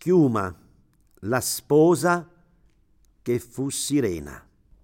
Chiuma, la sposa che fu sirena.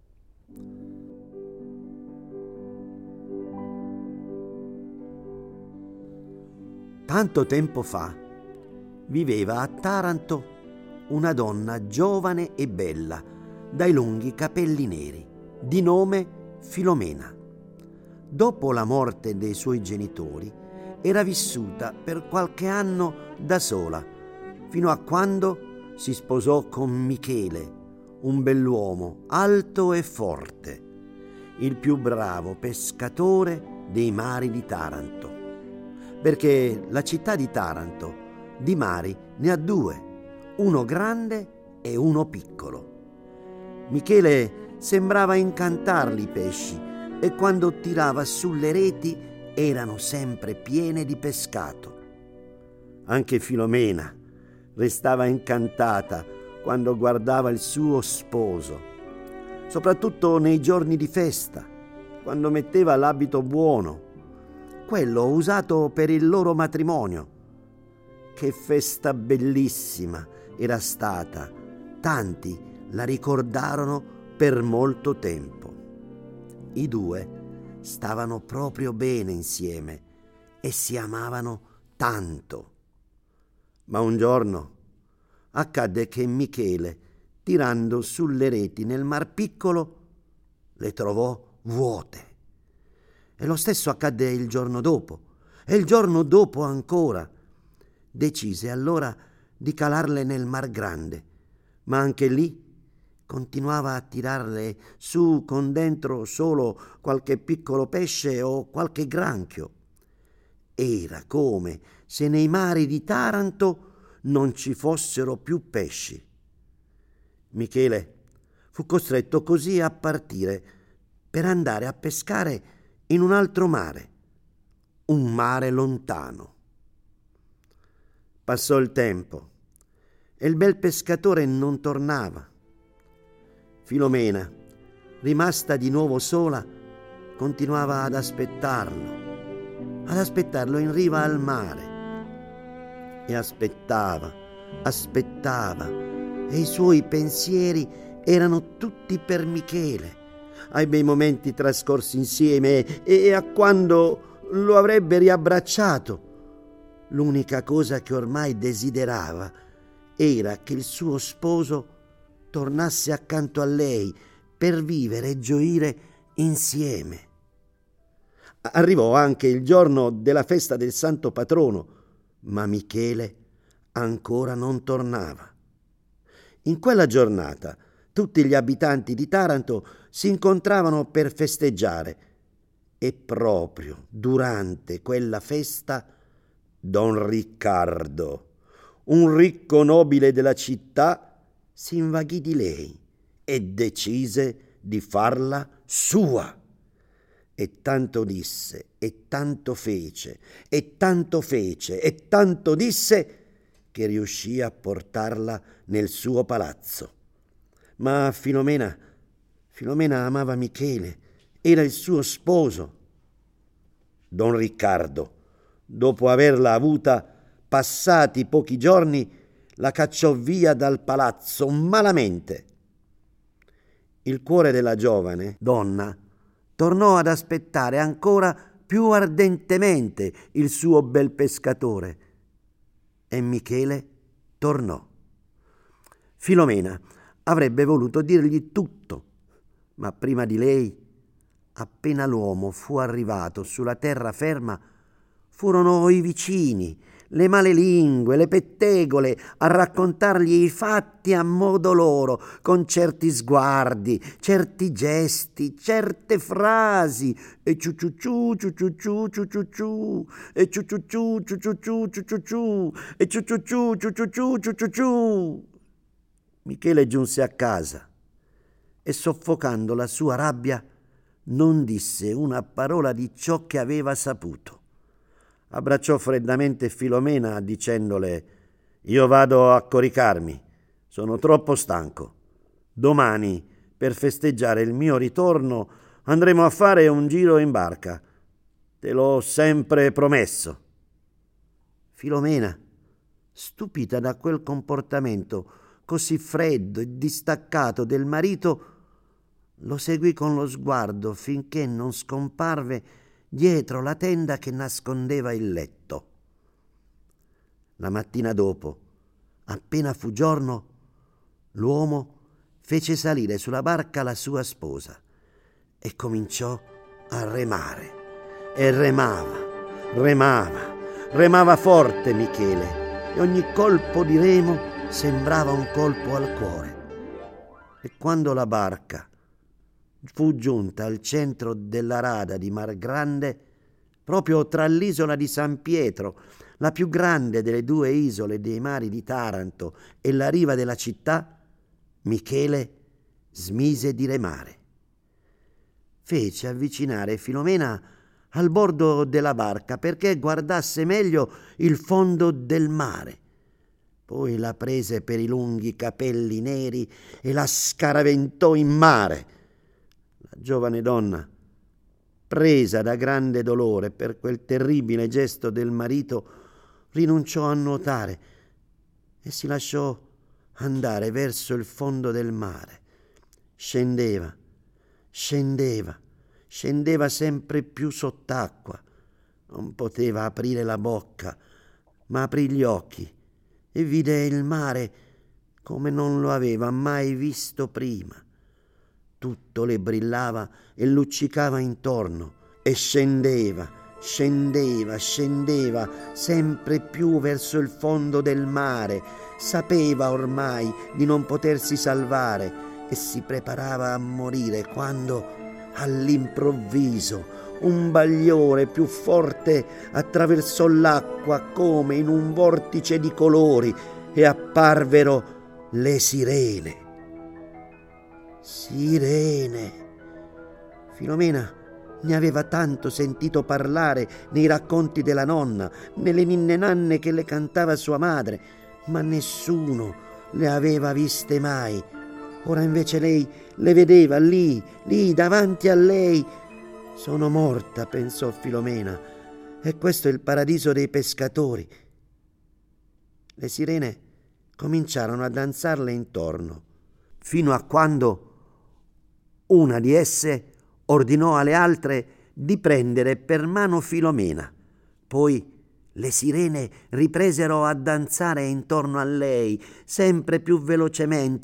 Tanto tempo fa viveva a Taranto una donna giovane e bella, dai lunghi capelli neri, di nome Filomena. Dopo la morte dei suoi genitori, era vissuta per qualche anno da sola, fino a quando si sposò con Michele, un bell'uomo alto e forte, il più bravo pescatore dei mari di Taranto. Perché la città di Taranto di mari ne ha due, uno grande e uno piccolo. Michele sembrava incantarli i pesci e quando tirava sulle reti erano sempre piene di pescato. Anche Filomena restava incantata quando guardava il suo sposo, soprattutto nei giorni di festa, quando metteva l'abito buono, quello usato per il loro matrimonio. Che festa bellissima era stata, tanti la ricordarono per molto tempo. I due stavano proprio bene insieme e si amavano tanto. Ma un giorno accadde che Michele, tirando sulle reti nel mar piccolo, le trovò vuote. E lo stesso accadde il giorno dopo, e il giorno dopo ancora. Decise allora di calarle nel mar grande, ma anche lì continuava a tirarle su con dentro solo qualche piccolo pesce o qualche granchio. Era come se nei mari di Taranto non ci fossero più pesci. Michele fu costretto così a partire per andare a pescare in un altro mare, un mare lontano. Passò il tempo e il bel pescatore non tornava. Filomena, rimasta di nuovo sola, continuava ad aspettarlo in riva al mare. E aspettava, e i suoi pensieri erano tutti per Michele, ai bei momenti trascorsi insieme e a quando lo avrebbe riabbracciato. L'unica cosa che ormai desiderava era che il suo sposo tornasse accanto a lei per vivere e gioire insieme. Arrivò anche il giorno della festa del santo patrono, ma Michele ancora non tornava. In quella giornata tutti gli abitanti di Taranto si incontravano per festeggiare e proprio durante quella festa Don Riccardo, un ricco nobile della città, si invaghì di lei e decise di farla sua. E tanto disse, e tanto fece, e tanto fece, e tanto disse, che riuscì a portarla nel suo palazzo. Ma Filomena amava Michele, era il suo sposo. Don Riccardo, dopo averla avuta, passati pochi giorni, la cacciò via dal palazzo malamente. Il cuore della giovane donna tornò ad aspettare ancora più ardentemente il suo bel pescatore e Michele tornò. Filomena avrebbe voluto dirgli tutto, ma prima di lei, appena l'uomo fu arrivato sulla terraferma, furono i vicini, le malelingue, le pettegole a raccontargli i fatti a modo loro, con certi sguardi, certi gesti, certe frasi, e ciuciuciu, ciuciuciu, ciuciuciu, e ciuciuciu, ciuciuciu, ciuciuciu, e ciuciuciu, ciuciuciu, ciuciuciu. Michele giunse a casa e, soffocando la sua rabbia, non disse una parola di ciò che aveva saputo. Abbracciò freddamente Filomena dicendole: «Io vado a coricarmi, sono troppo stanco. Domani, per festeggiare il mio ritorno, andremo a fare un giro in barca. Te l'ho sempre promesso». Filomena Stupita da quel comportamento così freddo e distaccato del marito, lo seguì con lo sguardo finché non scomparve dietro la tenda che nascondeva il letto. La mattina dopo, appena fu giorno, l'uomo fece salire sulla barca la sua sposa e cominciò a remare. E remava forte Michele, e ogni colpo di remo sembrava un colpo al cuore. E quando la barca fu giunta al centro della rada di Mar Grande, proprio tra l'isola di San Pietro, la più grande delle due isole dei mari di Taranto, e la riva della città, Michele smise di remare. Fece avvicinare Filomena al bordo della barca perché guardasse meglio il fondo del mare. Poi la prese per i lunghi capelli neri e la scaraventò in mare. La giovane donna, presa da grande dolore per quel terribile gesto del marito, rinunciò a nuotare e si lasciò andare verso il fondo del mare. Scendeva sempre più sott'acqua. Non poteva aprire la bocca, ma aprì gli occhi e vide il mare come non lo aveva mai visto prima. Tutto le brillava e luccicava intorno e scendeva sempre più verso il fondo del mare. Sapeva ormai di non potersi salvare e si preparava a morire quando, all'improvviso, un bagliore più forte attraversò l'acqua come in un vortice di colori e apparvero le sirene. Filomena ne aveva tanto sentito parlare nei racconti della nonna, nelle ninne nanne che le cantava sua madre, ma nessuno le aveva viste mai. Ora invece lei le vedeva lì davanti a lei. Sono morta, pensò Filomena, e questo è il paradiso dei pescatori. Le sirene cominciarono a danzarle intorno, fino a quando una di esse ordinò alle altre di prendere per mano Filomena. Poi le sirene ripresero a danzare intorno a lei, sempre più velocemente,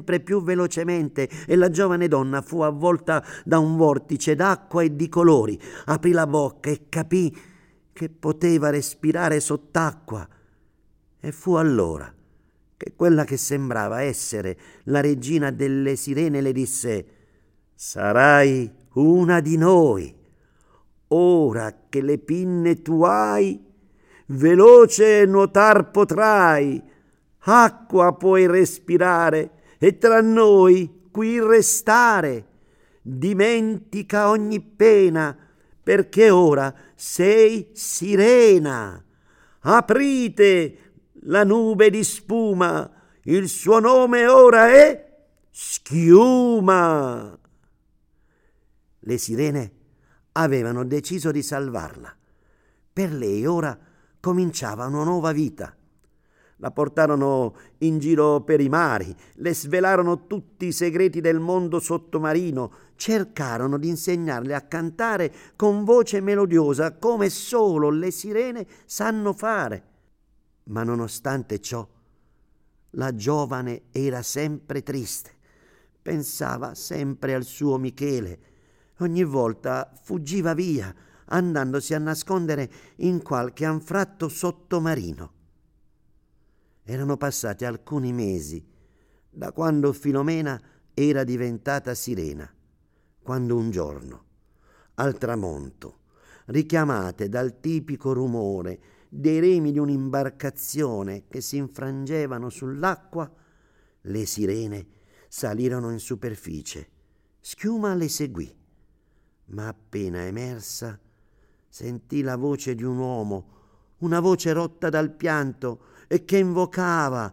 e la giovane donna fu avvolta da un vortice d'acqua e di colori. Aprì la bocca e capì che poteva respirare sott'acqua. E fu allora che quella che sembrava essere la regina delle sirene le disse: «Sarai una di noi. Ora che le pinne tu hai, veloce nuotar potrai, acqua puoi respirare e tra noi qui restare. Dimentica ogni pena, perché ora sei sirena. Aprite la nube di spuma, il suo nome ora è Schiuma». Le sirene avevano deciso di salvarla. Per lei ora cominciava una nuova vita. La portarono in giro per i mari, le svelarono tutti i segreti del mondo sottomarino, cercarono di insegnarle a cantare con voce melodiosa come solo le sirene sanno fare. Ma nonostante ciò, la giovane era sempre triste, pensava sempre al suo Michele. Ogni volta fuggiva via, andandosi a nascondere in qualche anfratto sottomarino. Erano passati alcuni mesi da quando Filomena era diventata sirena, quando un giorno, al tramonto, richiamate dal tipico rumore dei remi di un'imbarcazione che si infrangevano sull'acqua, le sirene salirono in superficie. Schiuma le seguì, ma appena emersa sentì la voce di un uomo, una voce rotta dal pianto e che invocava: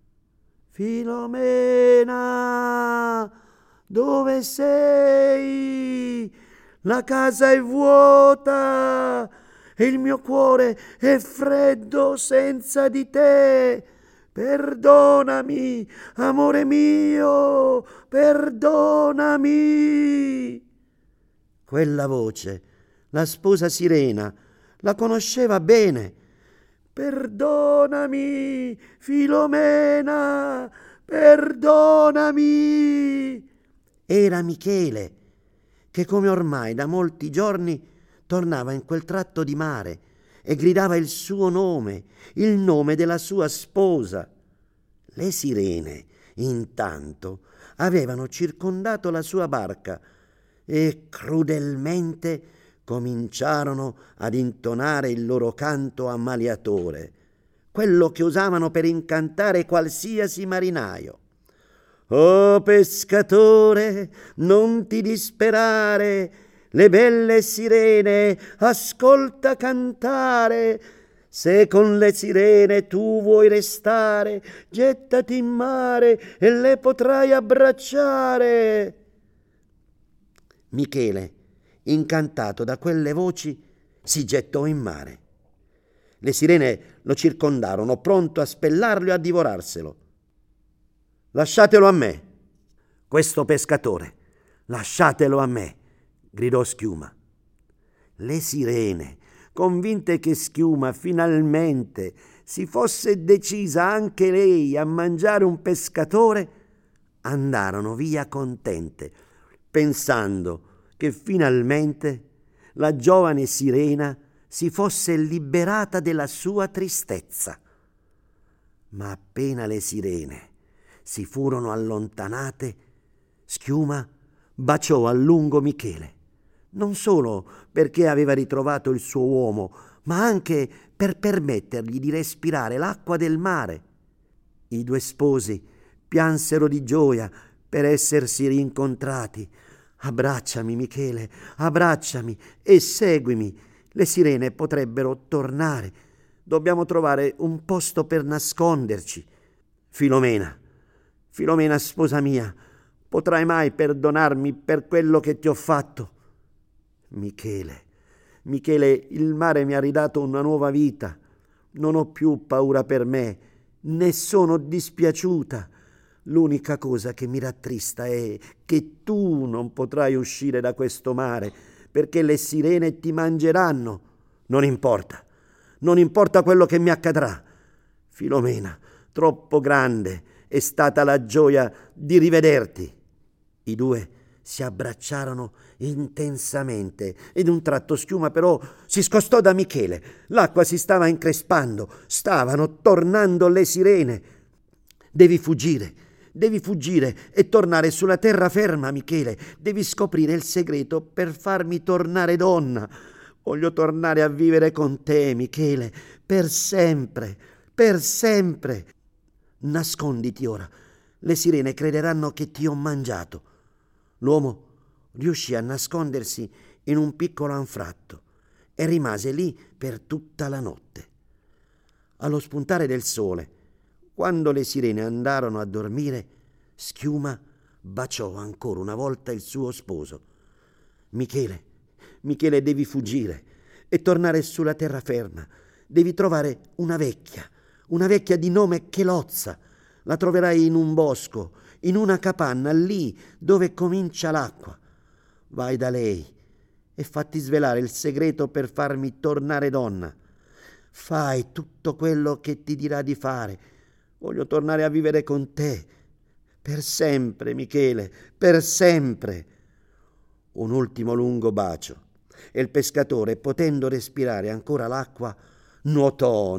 «Filomena, dove sei? La casa è vuota e il mio cuore è freddo senza di te. Perdonami, amore mio, perdonami. Quella voce, la sposa sirena, la conosceva bene. Perdonami, Filomena, perdonami. Era Michele, che come ormai da molti giorni tornava in quel tratto di mare e gridava il suo nome, il nome della sua sposa. Le sirene, intanto, avevano circondato la sua barca e crudelmente cominciarono ad intonare il loro canto ammaliatore, quello che usavano per incantare qualsiasi marinaio. «Oh pescatore, non ti disperare, le belle sirene ascolta cantare. Se con le sirene tu vuoi restare, gettati in mare e le potrai abbracciare». Michele, incantato da quelle voci, si gettò in mare. Le sirene lo circondarono, pronto a spellarlo e a divorarselo. «Lasciatelo a me, questo pescatore, lasciatelo a me», gridò Schiuma. Le sirene, convinte che Schiuma finalmente si fosse decisa anche lei a mangiare un pescatore, andarono via contente, pensando che finalmente la giovane sirena si fosse liberata della sua tristezza. Ma appena le sirene si furono allontanate, Schiuma baciò a lungo Michele, non solo perché aveva ritrovato il suo uomo, ma anche per permettergli di respirare l'acqua del mare. I due sposi piansero di gioia per essersi rincontrati. «Abbracciami, Michele, abbracciami e seguimi. Le sirene potrebbero tornare. Dobbiamo trovare un posto per nasconderci. Filomena, Filomena, sposa mia, potrai mai perdonarmi per quello che ti ho fatto?» «Michele, Michele, il mare mi ha ridato una nuova vita. Non ho più paura per me, né sono dispiaciuta. L'unica cosa che mi rattrista è che tu non potrai uscire da questo mare, perché le sirene ti mangeranno. Non importa, non importa quello che mi accadrà. Filomena, troppo grande è stata la gioia di rivederti». I due si abbracciarono intensamente ed un tratto Schiuma però si scostò da Michele. L'acqua si stava increspando, stavano tornando le sirene. Devi fuggire e tornare sulla terraferma, Michele. Devi scoprire il segreto per farmi tornare donna. Voglio tornare a vivere con te, Michele, per sempre, per sempre. Nasconditi ora. Le sirene crederanno che ti ho mangiato. L'uomo riuscì a nascondersi in un piccolo anfratto e rimase lì per tutta la notte. Allo spuntare del sole, quando le sirene andarono a dormire, Schiuma baciò ancora una volta il suo sposo. «Michele, Michele, devi fuggire e tornare sulla terraferma. Devi trovare una vecchia di nome Chelozza. La troverai in un bosco, in una capanna, lì dove comincia l'acqua. Vai da lei e fatti svelare il segreto per farmi tornare donna. Fai tutto quello che ti dirà di fare. Voglio tornare a vivere con te. Per sempre, Michele, per sempre». Un ultimo lungo bacio e il pescatore, potendo respirare ancora l'acqua, nuotò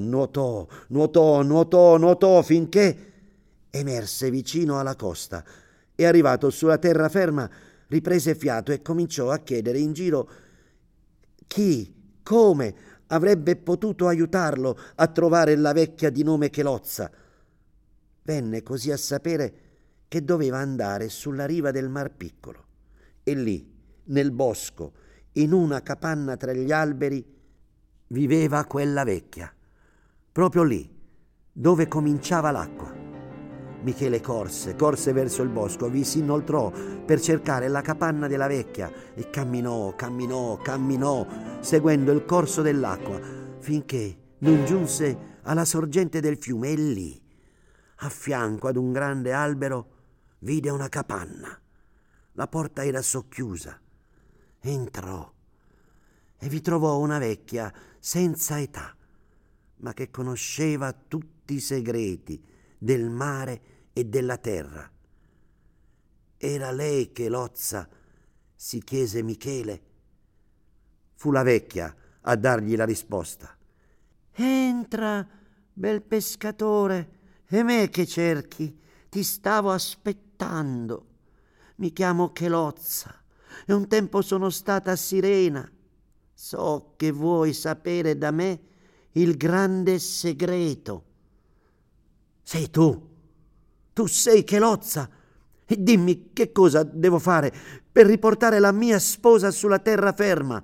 finché emerse vicino alla costa e, arrivato sulla terraferma, riprese fiato e cominciò a chiedere in giro chi, come avrebbe potuto aiutarlo a trovare la vecchia di nome Chelozza. Venne così a sapere che doveva andare sulla riva del Mar Piccolo e lì, nel bosco, in una capanna tra gli alberi, viveva quella vecchia, proprio lì dove cominciava l'acqua. Michele corse verso il bosco, vi si inoltrò per cercare la capanna della vecchia e camminò, seguendo il corso dell'acqua, finché non giunse alla sorgente del fiume e lì, a fianco ad un grande albero, vide una capanna. La porta era socchiusa. Entrò e vi trovò una vecchia senza età, ma che conosceva tutti i segreti del mare e della terra. Era lei che Lozza? Si chiese Michele. Fu la vecchia a dargli la risposta. Entra, bel pescatore, e me che cerchi? Ti stavo aspettando. Mi chiamo Chelozza e un tempo sono stata sirena. So che vuoi sapere da me il grande segreto. Sei tu sei Chelozza, e dimmi che cosa devo fare per riportare la mia sposa sulla terraferma.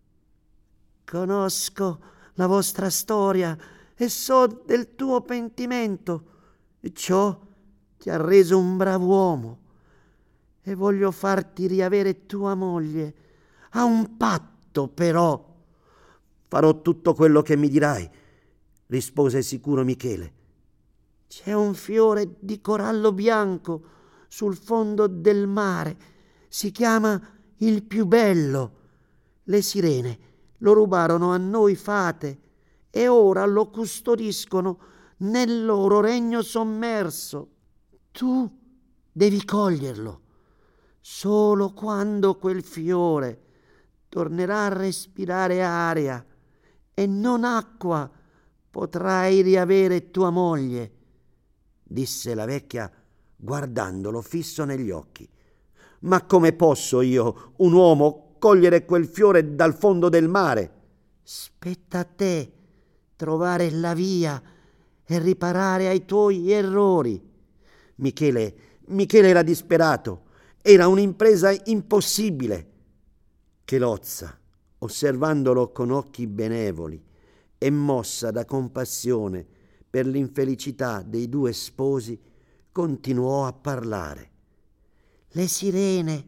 Conosco la vostra storia e so del tuo pentimento. Ciò ti ha reso un bravo uomo e voglio farti riavere tua moglie. A un patto, però. Farò tutto quello che mi dirai, rispose sicuro Michele. C'è un fiore di corallo bianco sul fondo del mare. Si chiama il più bello. Le sirene lo rubarono a noi fate e ora lo custodiscono nel loro regno sommerso. Tu devi coglierlo. Solo quando quel fiore tornerà a respirare aria e non acqua potrai riavere tua moglie, disse la vecchia guardandolo fisso negli occhi. Ma come posso io, un uomo, cogliere quel fiore dal fondo del mare? Spetta a te trovare la via e riparare ai tuoi errori. Michele era disperato. Era un'impresa impossibile. Chelozza, osservandolo con occhi benevoli e mossa da compassione per l'infelicità dei due sposi, continuò a parlare. Le sirene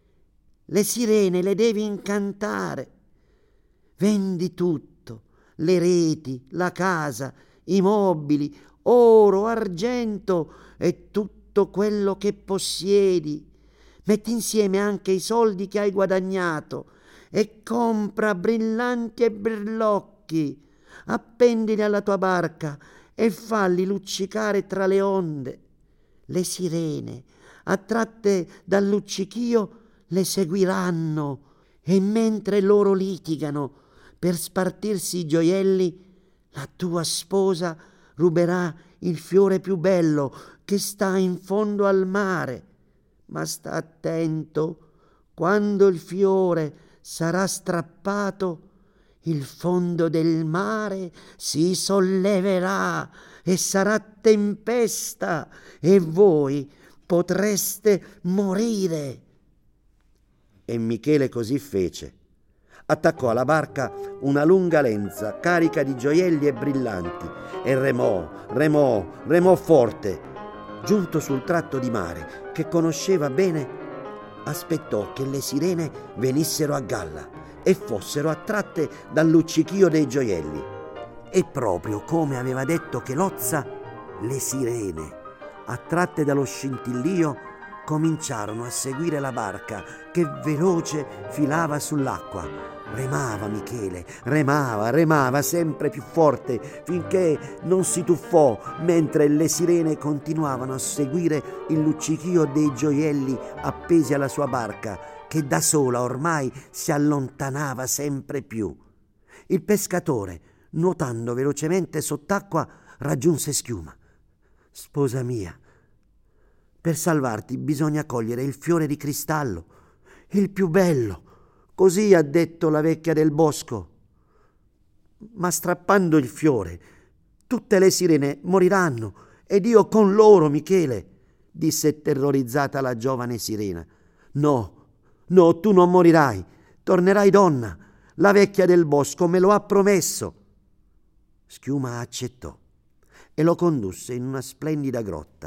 le devi incantare. Vendi tutto, le reti, la casa, i mobili, oro, argento e tutto quello che possiedi. Metti insieme anche i soldi che hai guadagnato e compra brillanti e brillocchi. Appendili alla tua barca e falli luccicare tra le onde. Le sirene, attratte dal luccichio, le seguiranno e mentre loro litigano per spartirsi i gioielli, la tua sposa ruberà il fiore più bello che sta in fondo al mare. Ma sta attento, quando il fiore sarà strappato, il fondo del mare si solleverà e sarà tempesta e voi potreste morire. E Michele così fece. Attaccò alla barca una lunga lenza carica di gioielli e brillanti e remò forte. Giunto sul tratto di mare che conosceva bene, aspettò che le sirene venissero a galla e fossero attratte dal luccichio dei gioielli. E proprio come aveva detto Chelozza, le sirene, attratte dallo scintillio, cominciarono a seguire la barca che veloce filava sull'acqua. Remava Michele, remava sempre più forte finché non si tuffò, mentre le sirene continuavano a seguire il luccichio dei gioielli appesi alla sua barca, che da sola ormai si allontanava sempre più. Il pescatore, nuotando velocemente sott'acqua, raggiunse Schiuma. Sposa mia, per salvarti bisogna cogliere il fiore di cristallo, il più bello. Così ha detto la vecchia del bosco. Ma strappando il fiore, tutte le sirene moriranno ed io con loro, Michele, disse terrorizzata la giovane sirena. No, tu non morirai, tornerai donna. La vecchia del bosco me lo ha promesso. Schiuma accettò e lo condusse in una splendida grotta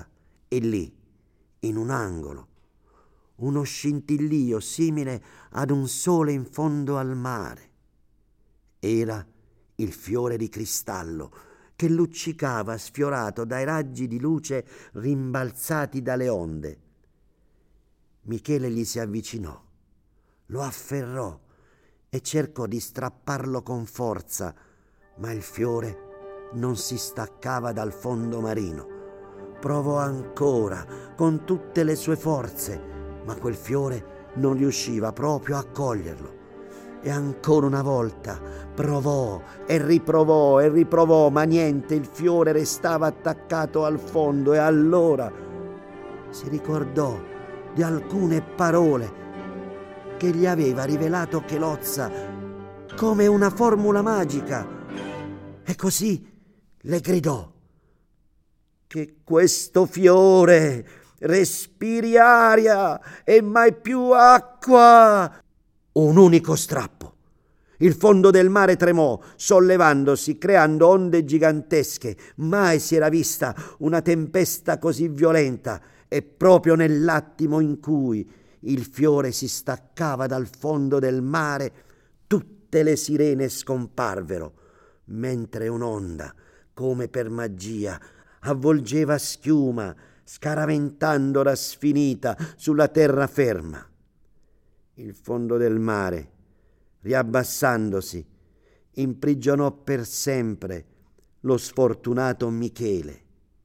E lì, in un angolo, uno scintillio simile ad un sole in fondo al mare. Era il fiore di cristallo che luccicava sfiorato dai raggi di luce rimbalzati dalle onde. Michele gli si avvicinò, lo afferrò e cercò di strapparlo con forza, ma il fiore non si staccava dal fondo marino. Provò ancora con tutte le sue forze, ma quel fiore non riusciva proprio a coglierlo. E ancora una volta provò e riprovò, ma niente, il fiore restava attaccato al fondo. E allora si ricordò di alcune parole che gli aveva rivelato Chelozza come una formula magica, e così le gridò: che questo fiore respiri aria e mai più acqua. Un unico strappo. Il fondo del mare tremò, sollevandosi, creando onde gigantesche. Mai si era vista una tempesta così violenta, e proprio nell'attimo in cui il fiore si staccava dal fondo del mare, tutte le sirene scomparvero, mentre un'onda, come per magia, avvolgeva schiuma, scaraventandola sfinita sulla terraferma. Il fondo del mare, riabbassandosi, imprigionò per sempre lo sfortunato Michele.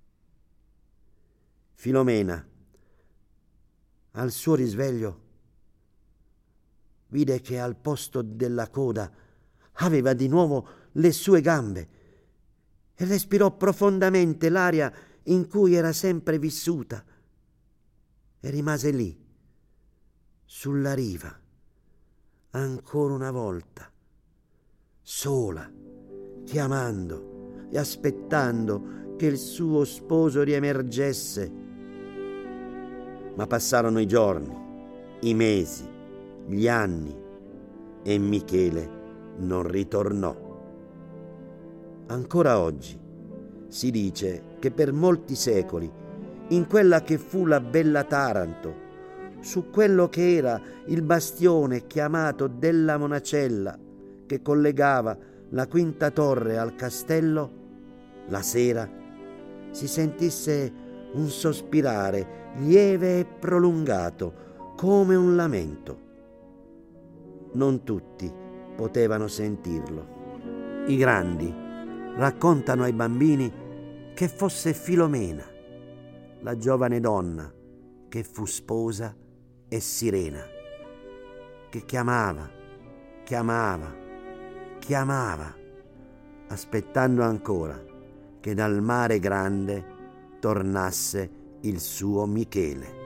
Filomena, al suo risveglio, vide che al posto della coda aveva di nuovo le sue gambe e respirò profondamente l'aria in cui era sempre vissuta, e rimase lì, sulla riva, ancora una volta, sola, chiamando e aspettando che il suo sposo riemergesse. Ma passarono i giorni, i mesi, gli anni, e Michele non ritornò. Ancora oggi si dice che per molti secoli, in quella che fu la bella Taranto, su quello che era il bastione chiamato della Monacella, che collegava la quinta torre al castello, la sera si sentisse un sospirare lieve e prolungato, come un lamento. Non tutti potevano sentirlo. I grandi raccontano ai bambini che fosse Filomena, la giovane donna che fu sposa e sirena, che chiamava, aspettando ancora che dal mare grande tornasse il suo Michele.